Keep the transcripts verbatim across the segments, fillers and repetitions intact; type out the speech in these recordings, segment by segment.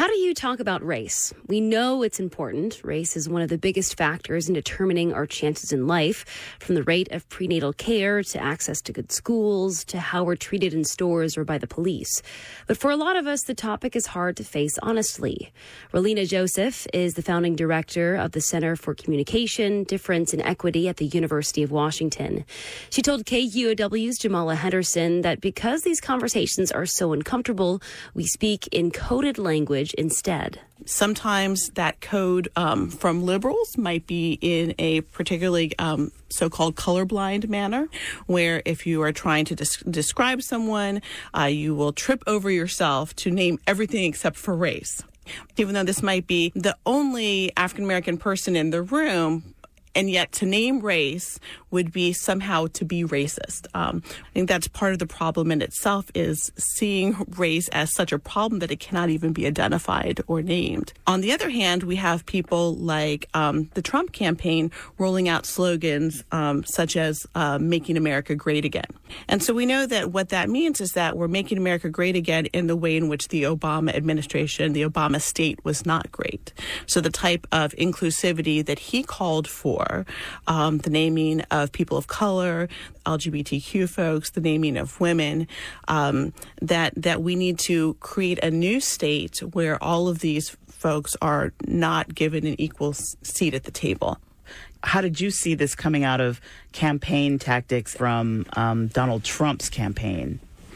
How do you talk about race? We know it's important. Race is one of the biggest factors in determining our chances in life, from the rate of prenatal care to access to good schools to how we're treated in stores or by the police. But for a lot of us, the topic is hard to face honestly. Relina Joseph is the founding director of the Center for Communication, Difference, and Equity at the University of Washington. She told K U O W's Jamala Henderson that because these conversations are so uncomfortable, we speak in coded language instead. Sometimes that code um, from liberals might be in a particularly um, so-called colorblind manner, where if you are trying to des- describe someone, uh, you will trip over yourself to name everything except for race. Even though this might be the only African-American person in the room, and yet to name race would be somehow to be racist. Um, I think that's part of the problem in itself, is seeing race as such a problem that it cannot even be identified or named. On the other hand, we have people like um, the Trump campaign rolling out slogans um, such as uh, Making America Great Again. And so we know that what that means is that we're making America great again in the way in which the Obama administration, the Obama state, was not great. So the type of inclusivity that he called for, Um, the naming of people of color, L G B T Q folks, the naming of women, um, that that we need to create a new state where all of these folks are not given an equal seat at the table. How did you see this coming out of campaign tactics from um, Donald Trump's campaign?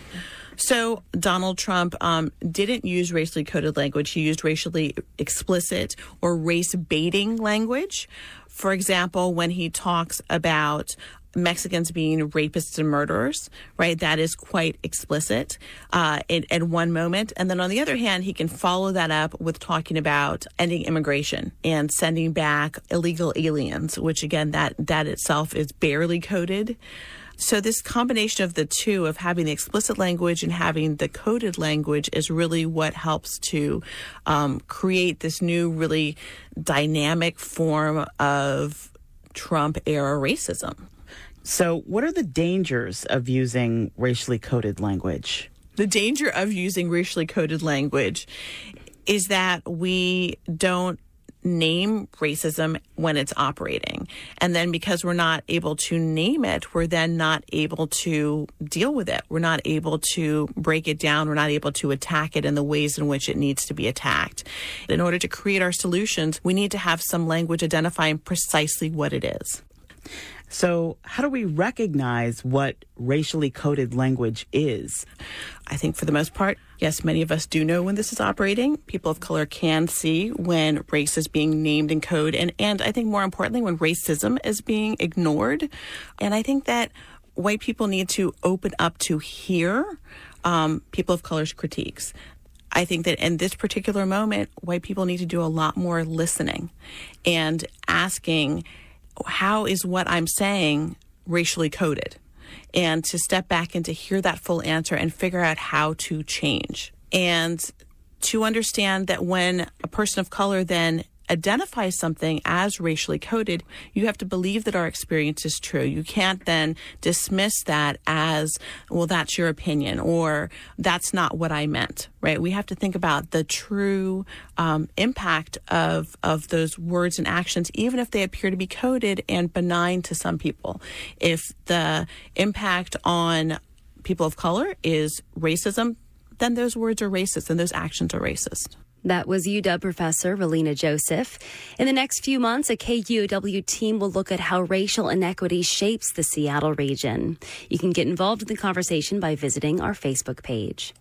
So Donald Trump um, didn't use racially coded language. He used racially explicit or race-baiting language. For example, when he talks about Mexicans being rapists and murderers, right, that is quite explicit uh, in, at one moment. And then on the other hand, he can follow that up with talking about ending immigration and sending back illegal aliens, which, again, that, that itself is barely coded. So this combination of the two, of having the explicit language and having the coded language, is really what helps to um, create this new, really dynamic form of Trump-era racism. So what are the dangers of using racially coded language? The danger of using racially coded language is that we don't name racism when it's operating. And then because we're not able to name it, we're then not able to deal with it. We're not able to break it down. We're not able to attack it in the ways in which it needs to be attacked. In order to create our solutions, we need to have some language identifying precisely what it is. So how do we recognize what racially coded language is? I think for the most part, yes, many of us do know when this is operating. People of color can see when race is being named in code. And, and I think more importantly, when racism is being ignored. And I think that white people need to open up to hear um, people of color's critiques. I think that in this particular moment, white people need to do a lot more listening and asking, how is what I'm saying racially coded? And to step back and to hear that full answer and figure out how to change. And to understand that when a person of color then identifies something as racially coded, you have to believe that our experience is true. You can't then dismiss that as, well, that's your opinion, or that's not what I meant, right? We have to think about the true um, impact of, of those words and actions, even if they appear to be coded and benign to some people. If the impact on people of color is racism, then those words are racist and those actions are racist. That was U W professor Relina Joseph. In the next few months, a K U O W team will look at how racial inequity shapes the Seattle region. You can get involved in the conversation by visiting our Facebook page.